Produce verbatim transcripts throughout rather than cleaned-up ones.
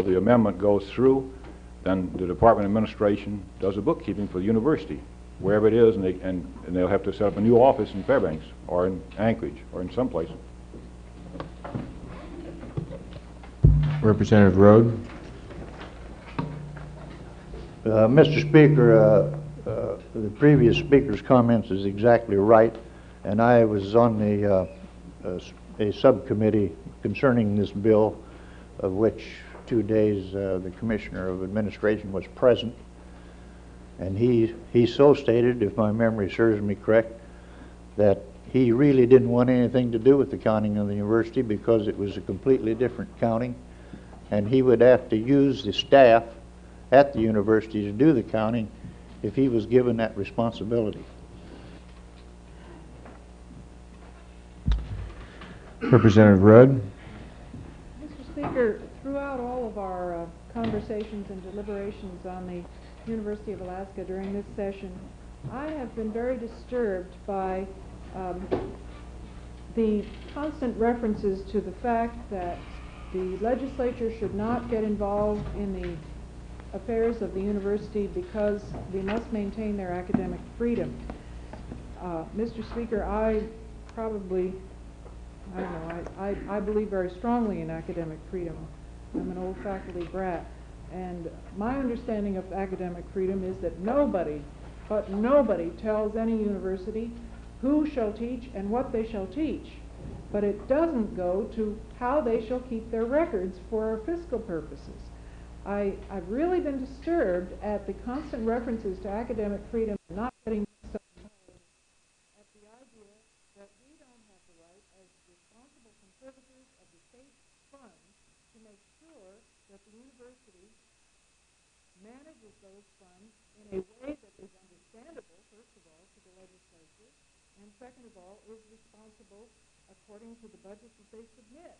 the amendment goes through, then the Department of Administration does the bookkeeping for the university, wherever it is, and, they, and, and they'll have to set up a new office in Fairbanks or in Anchorage or in some place. Representative Rode. Uh, Mister Speaker, uh, uh, the previous speaker's comments is exactly right, and I was on the uh, uh, a subcommittee concerning this bill, of which two days uh, the Commissioner of Administration was present, and he he so stated, if my memory serves me correct, that he really didn't want anything to do with the counting of the university because it was a completely different counting, and he would have to use the staff at the university to do the counting if he was given that responsibility. Representative Rudd. Mister Speaker, throughout all of our uh, conversations and deliberations on the University of Alaska during this session, I have been very disturbed by um, the constant references to the fact that the legislature should not get involved in the affairs of the university because we must maintain their academic freedom. Uh, Mister Speaker, I probably, I don't know, I, I, I believe very strongly in academic freedom. I'm an old faculty brat, and my understanding of academic freedom is that nobody, but nobody tells any university who shall teach and what they shall teach, but it doesn't go to how they shall keep their records for fiscal purposes. I, I've really been disturbed at the constant references to academic freedom and not getting mixed up in politics, at the idea that we don't have the right as responsible conservators of the state funds to make sure that the university manages those funds in a way that is understandable, first of all, to the legislature, and second of all, is responsible according to the budget that they submit.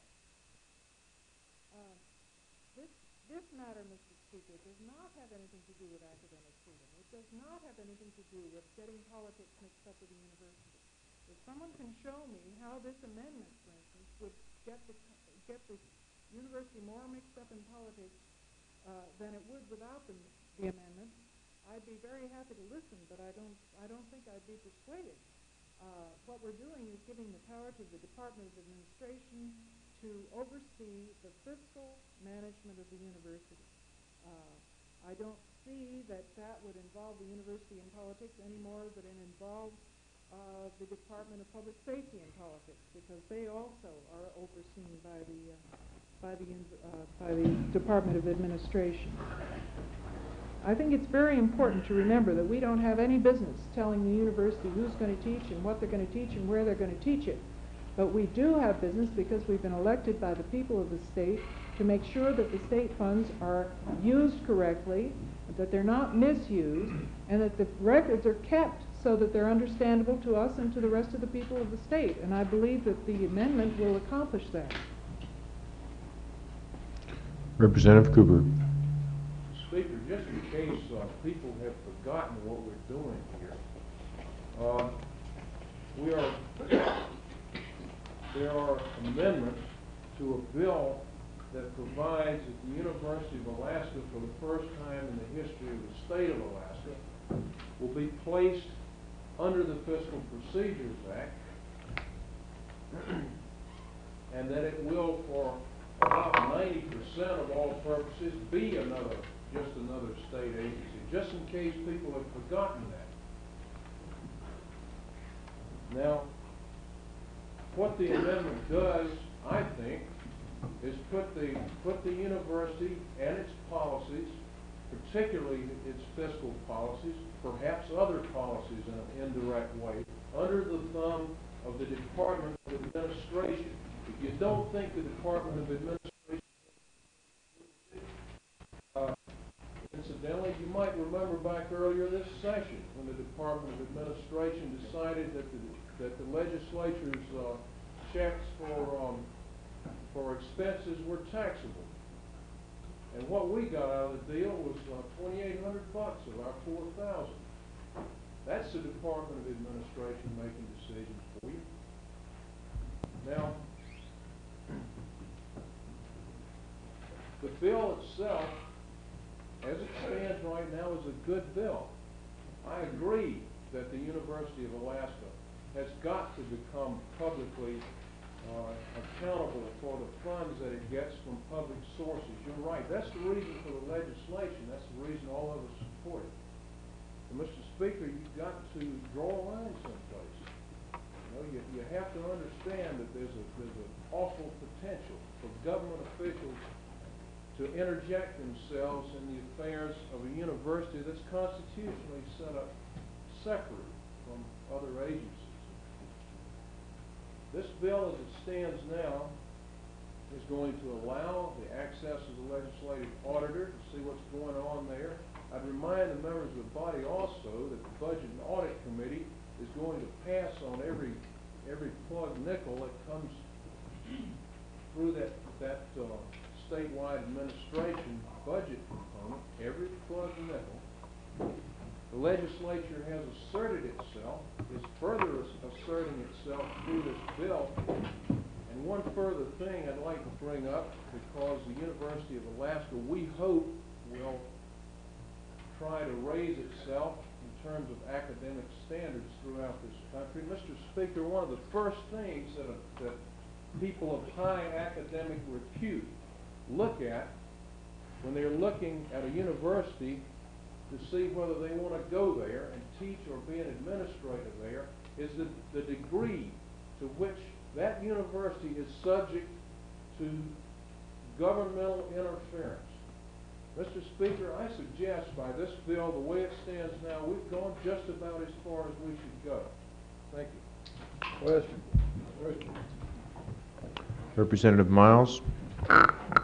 Uh, this This matter, Mister Speaker, does not have anything to do with academic freedom. It does not have anything to do with getting politics mixed up with the university. If someone can show me how this amendment, for instance, would get the get the university more mixed up in politics uh, than it would without the, the amendment, I'd be very happy to listen. But I don't I don't think I'd be persuaded. Uh, what we're doing is giving the power to the Department of Administration to oversee the fiscal management of the university. Uh, I don't see that that would involve the university in politics any more than it involves uh, the Department of Public Safety in politics, because they also are overseen by the uh, by the uh, by the Department of Administration. I think it's very important to remember that we don't have any business telling the university who's going to teach and what they're going to teach and where they're going to teach it. But we do have business because we've been elected by the people of the state to make sure that the state funds are used correctly, that they're not misused, and that the records are kept so that they're understandable to us and to the rest of the people of the state. And I believe that the amendment will accomplish that. Representative Cooper. Speaker, just in case uh, people have forgotten what we're doing here, uh, we are there are amendments to a bill that provides that the University of Alaska, for the first time in the history of the state of Alaska, will be placed under the Fiscal Procedures Act, and that it will, for about ninety percent of all purposes, be another, just another state agency, just in case people have forgotten that. Now, what the amendment does, I think, is put the put the university and its policies, particularly its fiscal policies, perhaps other policies in an indirect way, under the thumb of the Department of Administration. If you don't think the Department of Administration, uh, incidentally, you might remember back earlier this session when the Department of Administration decided that the that the legislature's uh, checks for um, for expenses were taxable, and what we got out of the deal was uh, twenty-eight hundred bucks of our four thousand. That's the Department of Administration making decisions for you. Now, The bill itself, as it stands right now, is a good bill. I agree that the University of Alaska has got to become publicly uh, accountable for the funds that it gets from public sources. You're right. That's the reason for the legislation. That's the reason all of us support it. And Mister Speaker, you've got to draw a line someplace. You know, you, you have to understand that there's a there's an awful potential for government officials to interject themselves in the affairs of a university that's constitutionally set up separate from other agencies. This bill, as it stands now, is going to allow the access of the legislative auditor to see what's going on there. I'd remind the members of the body also that the Budget and Audit Committee is going to pass on every every plug nickel that comes through that that uh, statewide administration budget component. Every plug nickel. The legislature has asserted itself, is further asserting itself through this bill. And one further thing I'd like to bring up, because the University of Alaska, we hope, will try to raise itself in terms of academic standards throughout this country. Mister Speaker, one of the first things that, uh, that people of high academic repute look at when they're looking at a university to see whether they want to go there and teach or be an administrator there is the, the degree to which that university is subject to governmental interference. Mister Speaker, I suggest by this bill, the way it stands now, we've gone just about as far as we should go. Thank you. Question. Question. Representative Miles. Uh,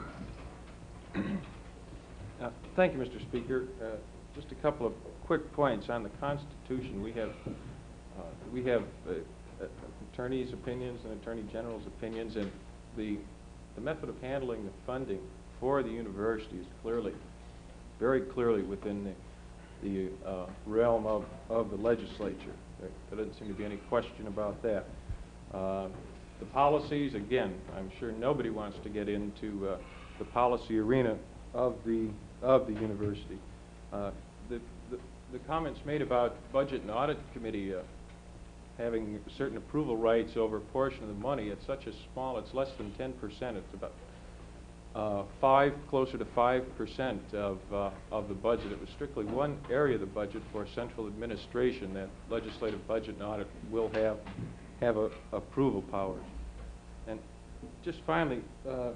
Thank you, Mister Speaker. Uh, just a couple of quick points on the Constitution. We have uh, we have uh, uh, attorneys' opinions and attorney general's opinions, and the the method of handling the funding for the university is clearly, very clearly within the the uh, realm of of the legislature. There, there doesn't seem to be any question about that. Uh, the policies, again, I'm sure nobody wants to get into uh, the policy arena of the of the university. Uh, the, the, the comments made about Budget and Audit Committee uh, having certain approval rights over a portion of the money, it's such a small, it's less than ten percent. It's about uh, five, closer to five percent of, uh, of the budget. It was strictly one area of the budget for central administration that legislative budget and audit will have, have a, approval powers. And just finally, uh,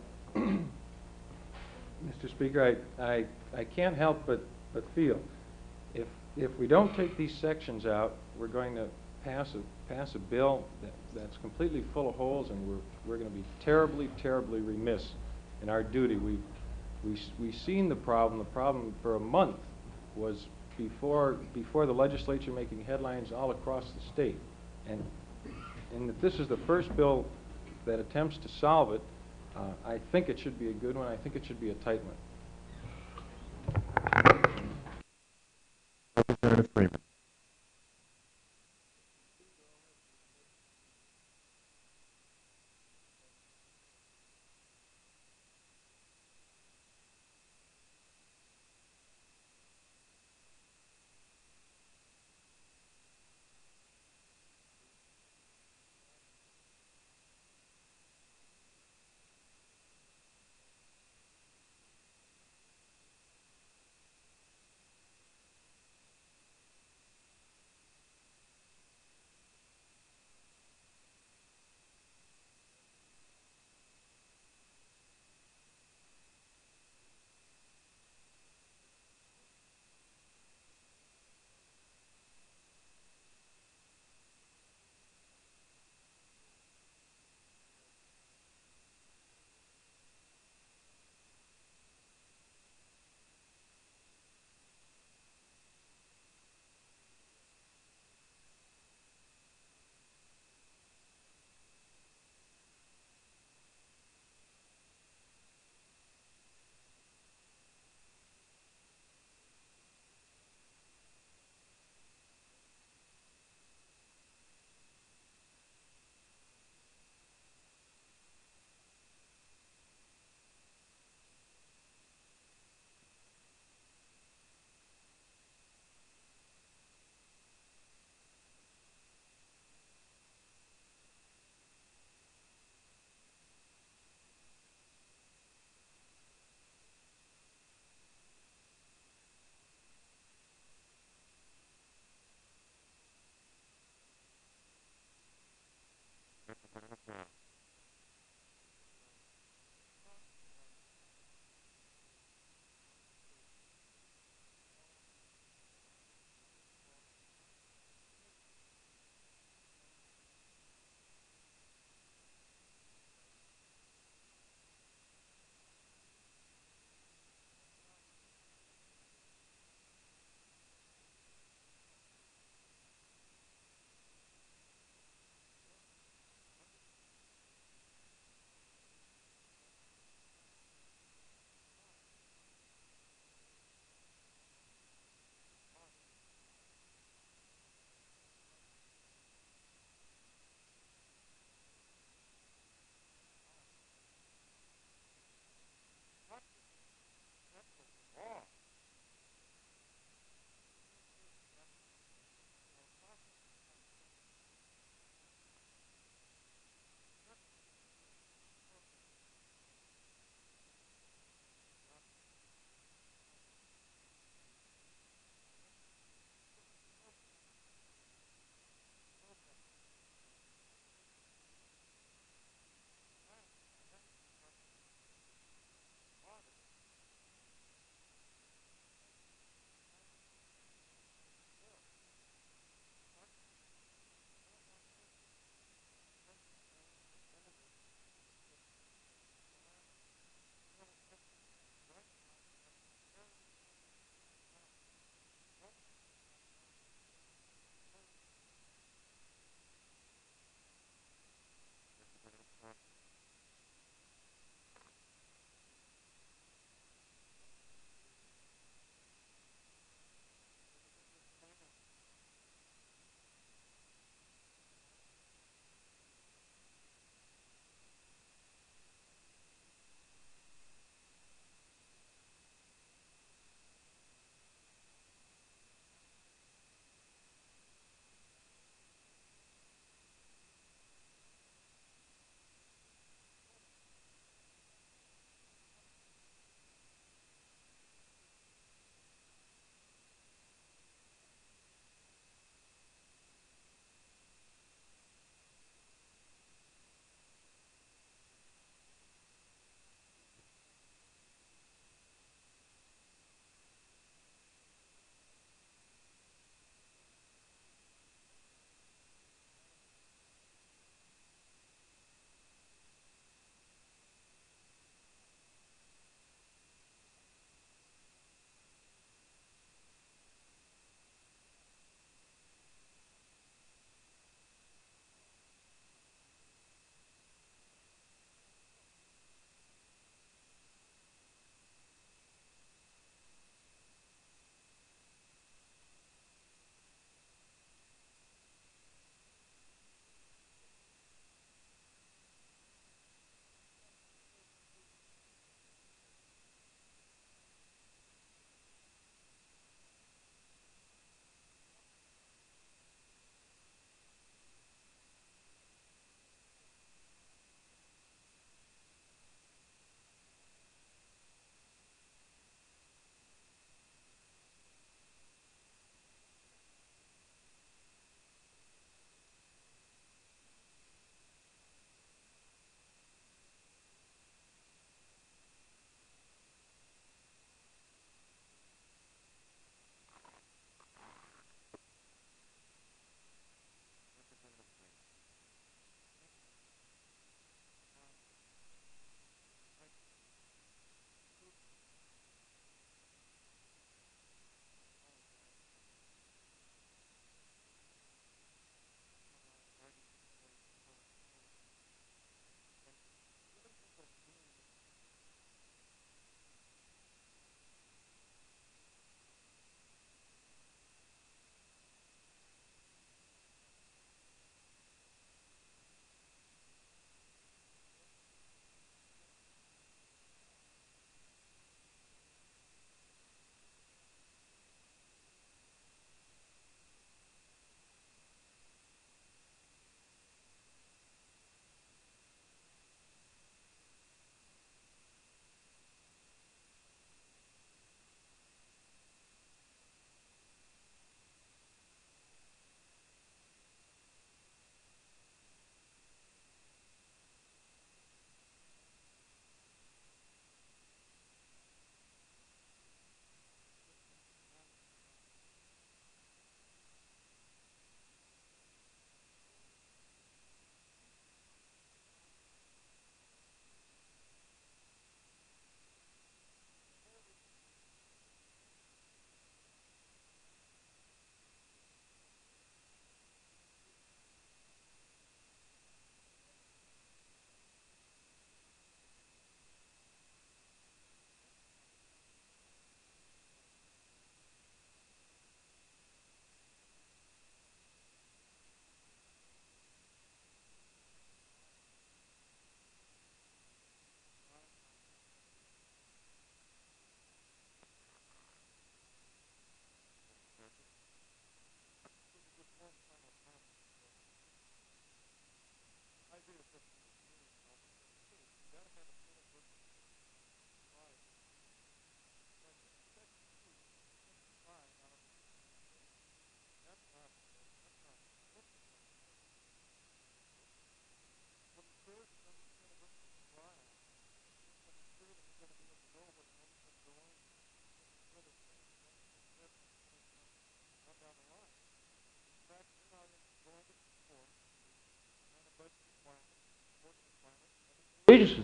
Mister Speaker, I, I, I can't help but, but feel if, if we don't take these sections out, we're going to pass a, pass a bill that, that's completely full of holes, and we're, we're going to be terribly, terribly remiss in our duty. We've, we, we've seen the problem. The problem for a month was before, before the legislature making headlines all across the state. And, and if this is the first bill that attempts to solve it, Uh, I think it should be a good one. I think it should be a tight one. Representative Freeman.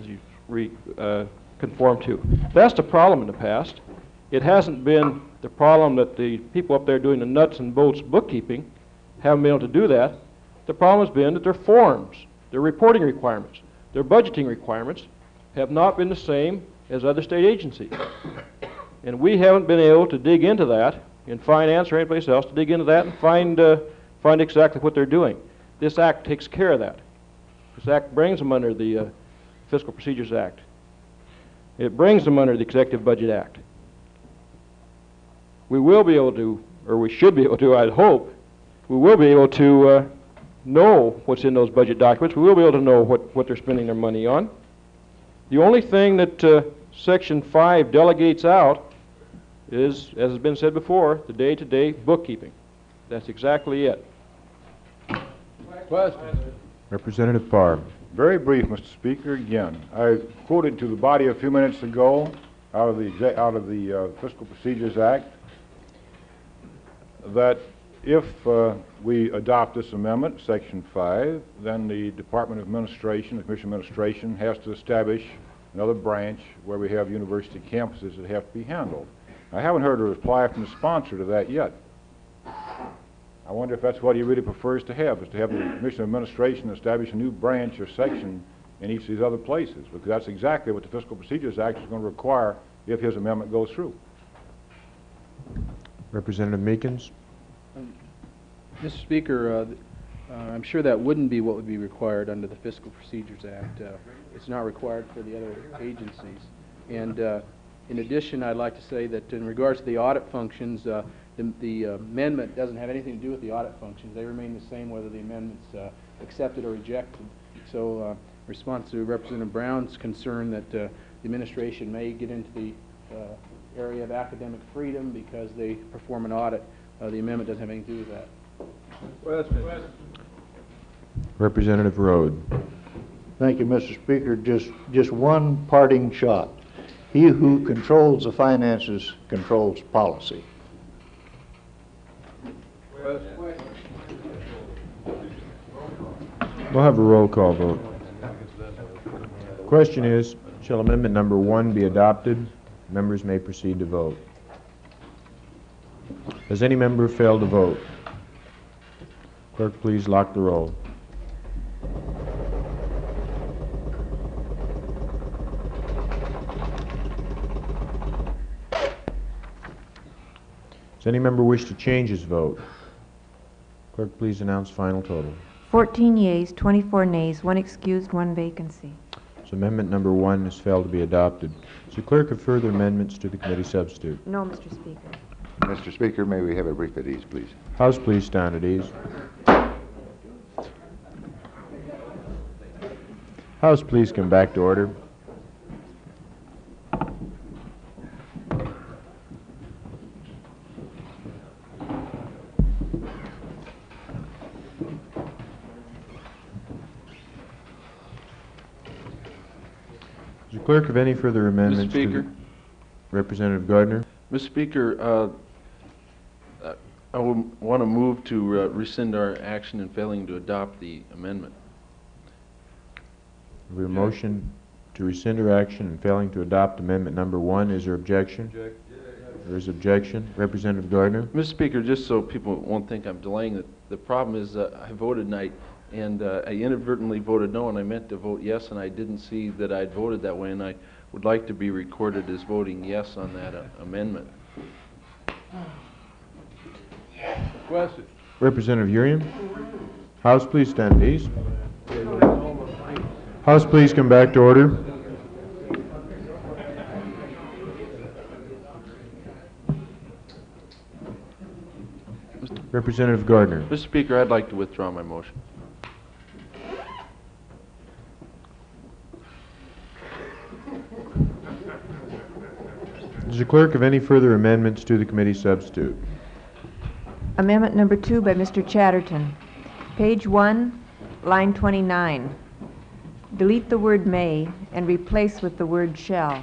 you re, uh, conform to. That's the problem in the past. It hasn't been the problem that the people up there doing the nuts and bolts bookkeeping haven't been able to do that. The problem has been that their forms, their reporting requirements, their budgeting requirements have not been the same as other state agencies. And we haven't been able to dig into that in finance or anyplace else, to dig into that and find, uh, find exactly what they're doing. This act takes care of that. This act brings them under the uh, Fiscal Procedures Act. It brings them under the Executive Budget Act. We will be able to, or we should be able to, I hope, we will be able to uh, know what's in those budget documents. We will be able to know what, what they're spending their money on. The only thing that uh, Section five delegates out is, as has been said before, the day-to-day bookkeeping. That's exactly it. Question. Representative Parr. Very brief, Mister Speaker. Again, I quoted to the body a few minutes ago out of the exec- out of the uh, Fiscal Procedures Act that if uh, we adopt this amendment, Section five, then the Department of Administration, the Commission of Administration, has to establish another branch where we have university campuses that have to be handled. I haven't heard a reply from the sponsor to that yet. I wonder if that's what he really prefers to have, is to have the Commission of Administration establish a new branch or section in each of these other places, because that's exactly what the Fiscal Procedures Act is going to require if his amendment goes through. Representative Meekins. Mister Speaker, uh, th- uh, I'm sure that wouldn't be what would be required under the Fiscal Procedures Act. Uh, It's not required for the other agencies. And uh, in addition, I'd like to say that in regards to the audit functions, uh, the, the amendment doesn't have anything to do with the audit functions. They remain the same whether the amendment's uh, accepted or rejected. So, uh, in response to Representative Brown's concern that uh, the administration may get into the uh, area of academic freedom because they perform an audit, uh, the amendment doesn't have anything to do with that. Question. Representative Rode. Thank you, Mister Speaker. Just, just one parting shot. He who controls the finances controls policy. We'll have a roll call vote. Question is, shall amendment number one be adopted? Members may proceed to vote. Does any member fail to vote? Clerk, please lock the roll. Does any member wish to change his vote? Clerk, please announce final total. fourteen yeas, twenty-four nays, one excused, one vacancy. So amendment number one has failed to be adopted. Does the clerk have further amendments to the committee substitute? No, Mister Speaker. Mister Speaker, may we have a brief at ease, please? House, please stand at ease. House, please come back to order. Does the clerk have any further amendments? to the- Speaker. Representative Gardner. Mister Speaker, uh, uh, I want to move to uh, rescind our action in failing to adopt the amendment. We have a motion to rescind our action and failing to adopt amendment number one. Is there objection? There is objection. Representative Gardner. Mister Speaker, just so people won't think I'm delaying it, the problem is uh, I voted night, and uh, I inadvertently voted no, and I meant to vote yes, and I didn't see that I'd voted that way, and I would like to be recorded as voting yes on that uh, amendment. Question. Representative Urian. House, please stand at ease. House, please come back to order. Representative Gardner. Mister Speaker, I'd like to withdraw my motion. Does the clerk have any further amendments to the committee substitute? Amendment number two by Mister Chatterton. Page one, line twenty-nine. Delete the word may and replace with the word shall.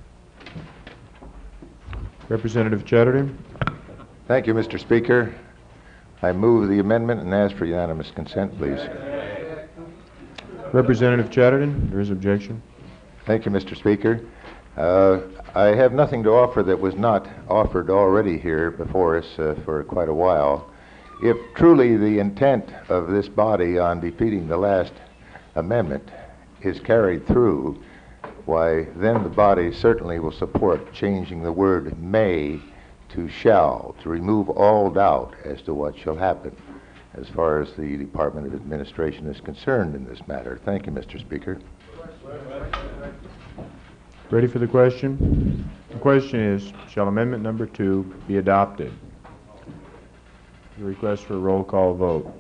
Representative Chatterton. Thank you, Mister Speaker. I move the amendment and ask for unanimous consent, please. Representative Chatterton, there is objection. Thank you, Mister Speaker. Uh, I have nothing to offer that was not offered already here before us uh, for quite a while. If truly the intent of this body on defeating the last amendment is carried through, why, then the body certainly will support changing the word may to shall, to remove all doubt as to what shall happen as far as the Department of Administration is concerned in this matter. Thank you, Mister Speaker. Ready for the question? The question is, shall amendment number two be adopted? The request for a roll call vote.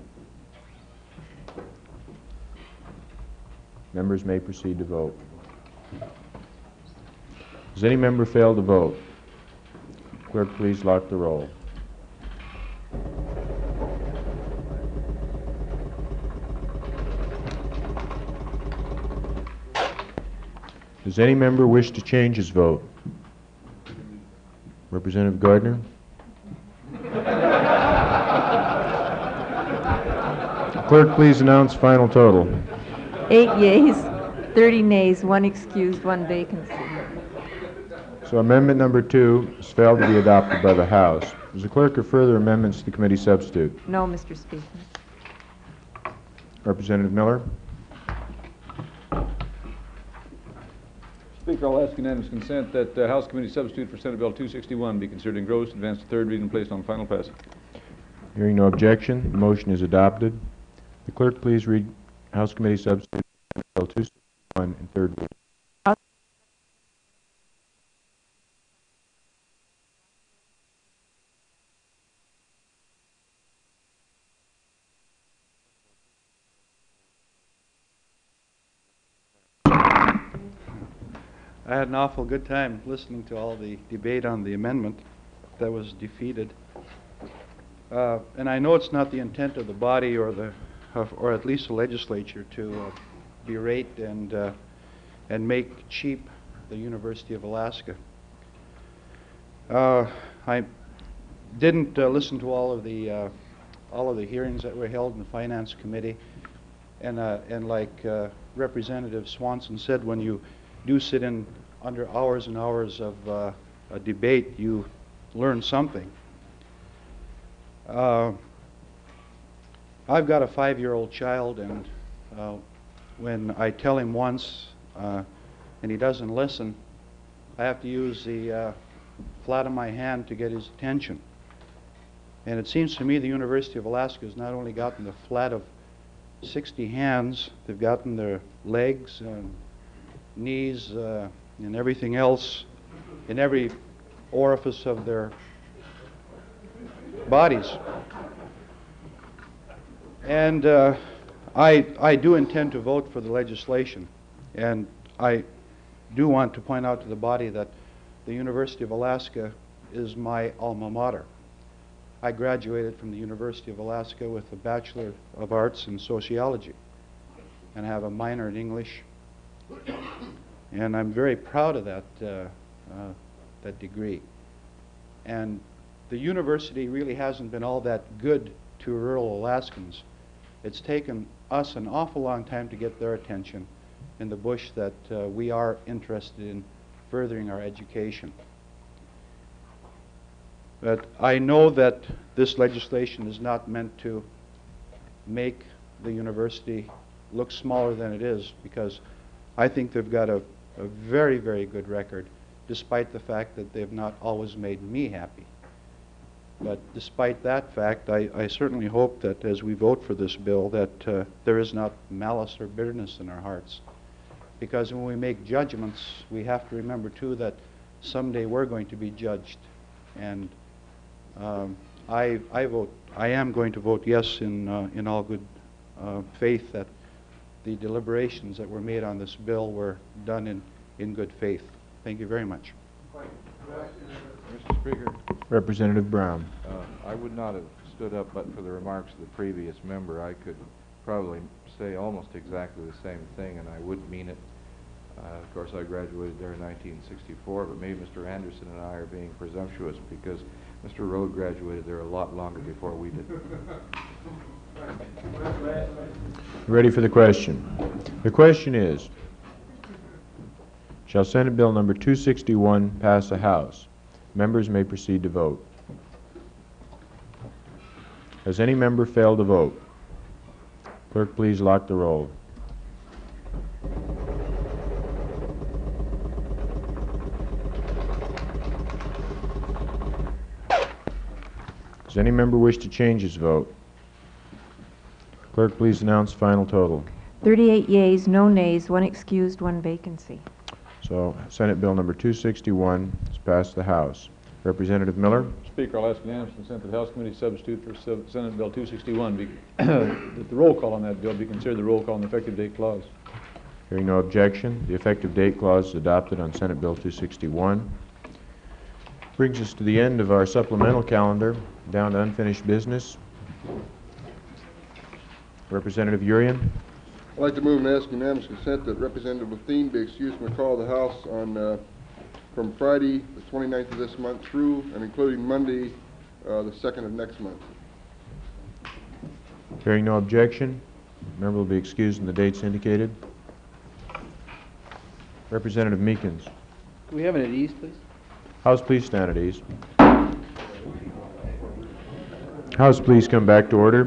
Members may proceed to vote. Does any member fail to vote? Clerk, please lock the roll. Does any member wish to change his vote? Representative Gardner? Clerk, please announce final total. Eight yeas, thirty nays, one excused, one vacancy. So amendment number two has failed to be adopted by the House. Does the clerk have further amendments to the committee substitute? No, Mister Speaker. Representative Miller? Speaker, I'll ask unanimous consent that uh, House Committee Substitute for Senate Bill two sixty-one be considered engrossed, advanced to third reading, and placed on final passage. Hearing no objection, the motion is adopted. The clerk please read House Committee Substitute for Senate Bill two sixty-one in third reading. I had an awful good time listening to all the debate on the amendment that was defeated. Uh, and I know it's not the intent of the body or the, of, or at least the legislature to uh, berate and uh, and make cheap the University of Alaska. Uh, I didn't uh, listen to all of the uh, all of the hearings that were held in the Finance Committee, and uh, and like uh, Representative Swanson said, when you do sit in under hours and hours of uh, a debate, you learn something. Uh, I've got a five-year-old child, and uh, when I tell him once uh, and he doesn't listen, I have to use the uh, flat of my hand to get his attention. And it seems to me the University of Alaska has not only gotten the flat of sixty hands, they've gotten their legs and knees uh, and everything else in every orifice of their bodies. And uh, I, I do intend to vote for the legislation, and I do want to point out to the body that the University of Alaska is my alma mater. I graduated from the University of Alaska with a Bachelor of Arts in Sociology and have a minor in English. And I'm very proud of that, uh, uh, that degree. And the university really hasn't been all that good to rural Alaskans. It's taken us an awful long time to get their attention in the bush that uh, we are interested in furthering our education. But I know that this legislation is not meant to make the university look smaller than it is, because I think they've got a, a very, very good record, despite the fact that they've not always made me happy. But despite that fact, I, I certainly hope that as we vote for this bill, that uh, there is not malice or bitterness in our hearts. Because when we make judgments, we have to remember, too, that someday we're going to be judged. And um, I, I vote, I am going to vote yes in, uh, in all good uh, faith that the deliberations that were made on this bill were done in, in good faith. Thank you very much. Mister Speaker, Representative Brown. uh, I would not have stood up but for the remarks of the previous member. I could probably say almost exactly the same thing, and I would mean it. Uh, of course, I graduated there in nineteen sixty-four, but maybe Mister Anderson and I are being presumptuous because Mister Rode graduated there a lot longer before we did. Ready for the question? The question is, Shall Senate Bill number two sixty-one pass the House? Members may proceed to vote. Has any member failed to vote? Clerk, please lock the roll. Does any member wish to change his vote? Clerk, please announce final total. thirty-eight yeas, no nays, one excused, one vacancy. So, Senate Bill number two sixty-one has passed the House. Representative Miller? Speaker, I'll ask unanimous consent that the House Committee substitute for Sub- Senate Bill two sixty-one be, that the roll call on that bill be considered the roll call on the effective date clause. Hearing no objection, the effective date clause is adopted on Senate Bill two sixty-one. Brings us to the end of our supplemental calendar, down to unfinished business. Representative Urian? I'd like to move and ask unanimous consent that Representative Lethine be excused from the call of the House on, uh, from Friday, the twenty-ninth of this month through and including Monday, uh, the second of next month. Hearing no objection, member will be excused in the dates indicated. Representative Meekins. Can we have it at ease, please? House, please stand at ease. House, please come back to order.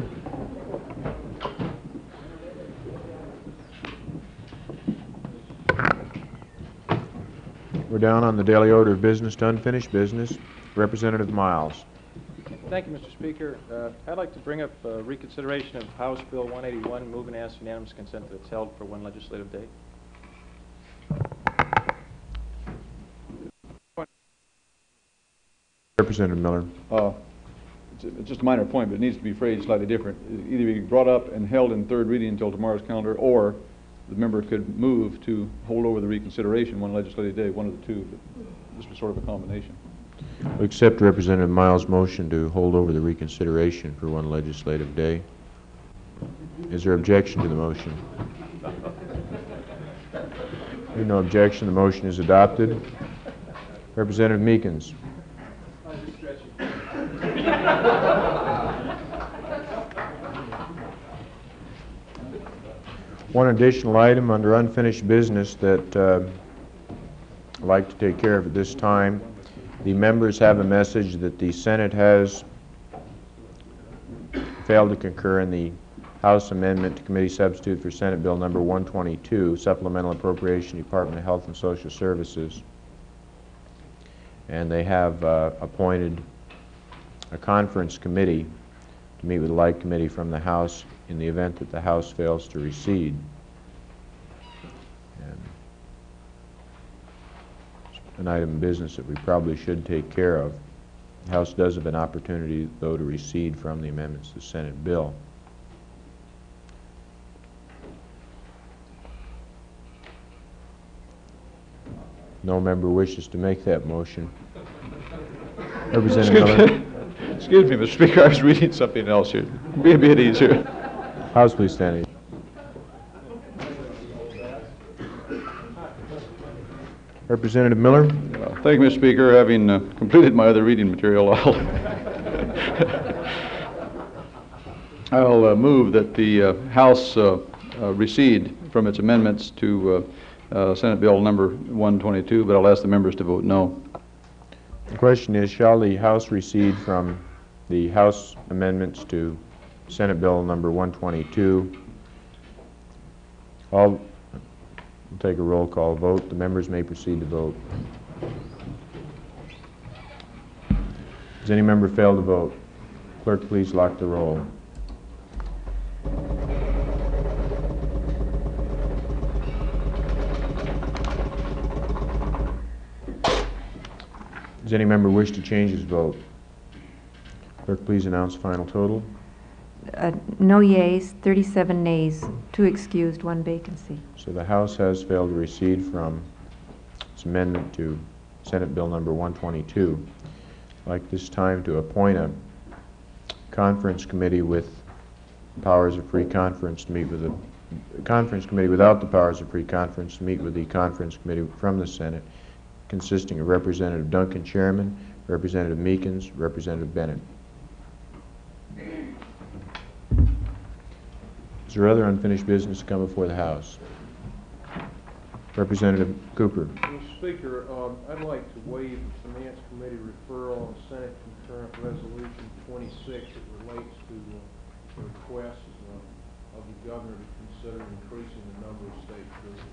We're down on the daily order of business to unfinished business. Representative Miles. Thank you, Mister Speaker. Uh, I'd like to bring up uh, reconsideration of House Bill one eighty-one, move and ask unanimous consent that it's held for one legislative day. Representative Miller. Uh, it's, a- it's just a minor point, but it needs to be phrased slightly different. It either be brought up and held in third reading until tomorrow's calendar, or the member could move to hold over the reconsideration one legislative day, one of the two. But this was sort of a combination. We accept Representative Miles' motion to hold over the reconsideration for one legislative day. Is there objection to the motion? Hearing no objection, the motion is adopted. Representative Meekins. One additional item under unfinished business that uh, I'd like to take care of at this time. The members have a message that the Senate has failed to concur in the House amendment to committee substitute for Senate Bill number one twenty-two, Supplemental Appropriation, Department of Health and Social Services. And they have uh, appointed a conference committee to meet with the like committee from the House in the event that the House fails to recede. And an item of business that we probably should take care of. The House does have an opportunity, though, to recede from the amendments to the Senate bill. No member wishes to make that motion. Representative Excuse Miller. me, excuse me, Mister Speaker, I was reading something else here. Be a bit easier. House, please stand. Representative Miller. Uh, Thank you, Mister Speaker. Having uh, completed my other reading material, I'll, I'll uh, move that the uh, House uh, uh, recede from its amendments to uh, uh, Senate Bill number one twenty-two, but I'll ask the members to vote no. The question is, shall the House recede from the House amendments to Senate Bill number one twenty-two? All, we'll take a roll call vote. The members may proceed to vote. Does any member fail to vote? Clerk, please lock the roll. Does any member wish to change his vote? Clerk, please announce final total. Uh, no yeas, thirty-seven nays, two excused, one vacancy. So the House has failed to recede from its amendment to Senate Bill number one twenty-two. I'd like this time to appoint a conference committee with powers of free conference to meet with the a conference committee without the powers of free conference to meet with the conference committee from the Senate, consisting of Representative Duncan, Chairman, Representative Meekins, Representative Bennett. Is there other unfinished business to come before the House? Representative Cooper. Mister Speaker, um, I'd like to waive the Finance Committee referral on Senate Concurrent Resolution twenty-six. It relates to uh, the request uh, of the governor to consider increasing the number of state troopers.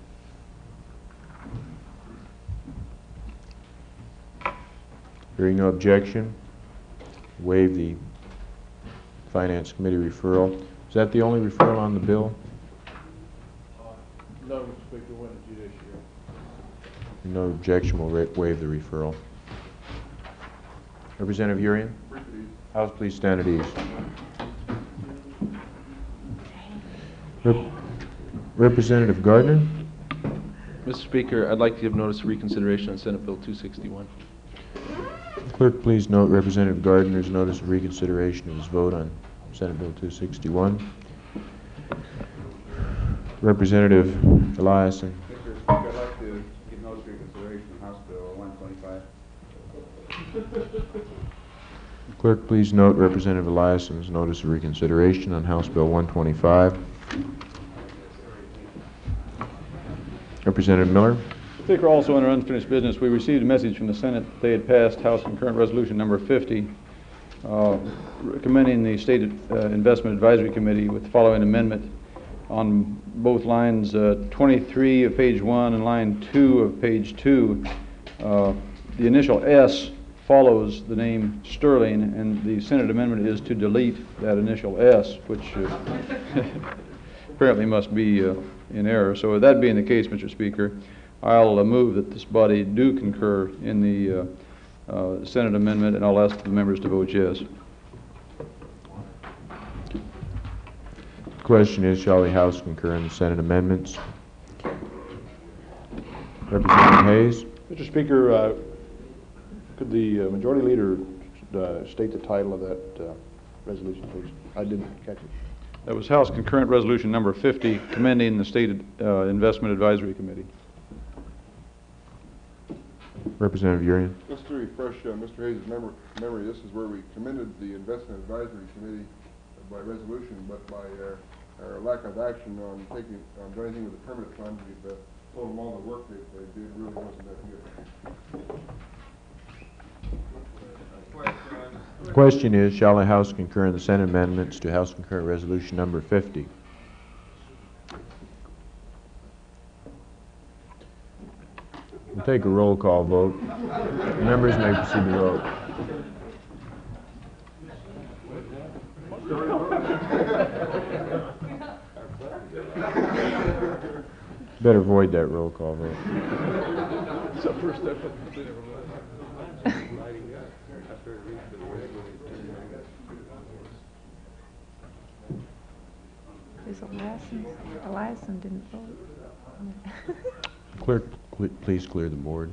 Hearing no objection, waive the Finance Committee referral. Is that the only referral on the bill? Uh, no, Mister Speaker, went to judiciary. No objection, we'll ra- waive the referral. Representative Urian? House, please stand at ease. Rep- Representative Gardner? Mister Speaker, I'd like to give notice of reconsideration on Senate Bill two sixty-one. Clerk, please note Representative Gardner's notice of reconsideration of his vote on Senate Bill two sixty-one. Representative Eliason. Mister Speaker, I'd like to give notice of reconsideration on House Bill one twenty-five. Clerk, please note Representative Eliason's notice of reconsideration on House Bill one twenty-five. Representative Miller. Speaker, also under unfinished business, we received a message from the Senate that they had passed House Concurrent Resolution number fifty, uh, recommending the State uh, Investment Advisory Committee with the following amendment on both lines uh, twenty-three of page one and line two of page two. Uh, the initial S follows the name Sterling, and the Senate amendment is to delete that initial S, which uh, apparently must be uh, in error. So with that being the case, Mister Speaker, I'll uh, move that this body do concur in the uh, uh, Senate amendment, and I'll ask the members to vote yes. The question is, shall the House concur in the Senate amendments? Representative Hayes. Mister Speaker, uh, could the uh, Majority Leader uh, state the title of that uh, resolution, please? I didn't catch it. That was House Concurrent Resolution number fifty, commending the State uh, Investment Advisory Committee. Representative Urian. Just to refresh uh, Mister Hayes' mem memory, this is where we commended the Investment Advisory Committee uh, by resolution, but by our, our lack of action on taking on doing anything with the permanent fund, we've uh, told them all the work they, they did really wasn't that good. The question is, shall the House concur in the Senate amendments to House Concurrent Resolution number fifty? We'll take a roll call vote. Members may proceed to vote. Better avoid that roll call vote. It's the first step. Is Eliason, Eliason didn't vote. Clerk, cl please clear the board.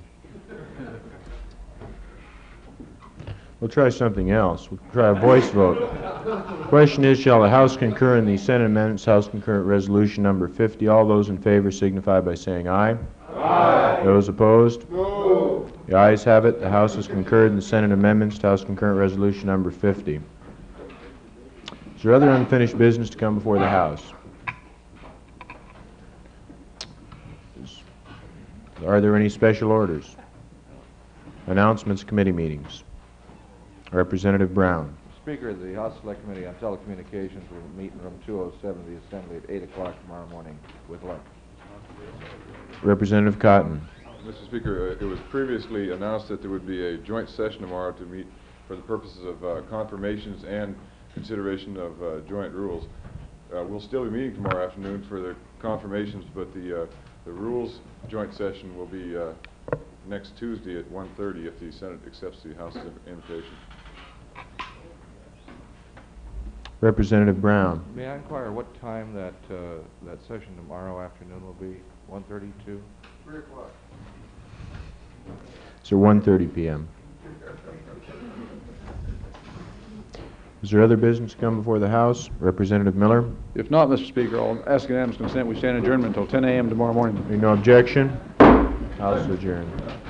We'll try something else. We'll try a voice vote. Question is, shall the House concur in the Senate amendments, House Concurrent Resolution number fifty? All those in favor signify by saying aye. Aye. Those opposed? No. The ayes have it. The House has concurred in the Senate amendments to House Concurrent Resolution number fifty. Is there other unfinished business to come before the House? Is- Are there any special orders? Announcements, committee meetings. Representative Brown. Speaker, the House Select Committee on Telecommunications will meet in room two oh seven of the Assembly at eight o'clock tomorrow morning with lunch. Representative Cotton. Mister Speaker, uh, it was previously announced that there would be a joint session tomorrow to meet for the purposes of uh, confirmations and consideration of uh, joint rules. Uh, we'll still be meeting tomorrow afternoon for the confirmations, but the uh, the rules joint session will be uh, next Tuesday at one thirty if the Senate accepts the House's invitation. Representative Brown. May I inquire what time that uh, that session tomorrow afternoon will be? one thirty-two? Three o'clock. So one thirty p m Is there other business to come before the House? Representative Miller? If not, Mister Speaker, I'll ask unanimous consent. We stand adjournment until ten a m tomorrow morning. Hearing no objection, House adjourned.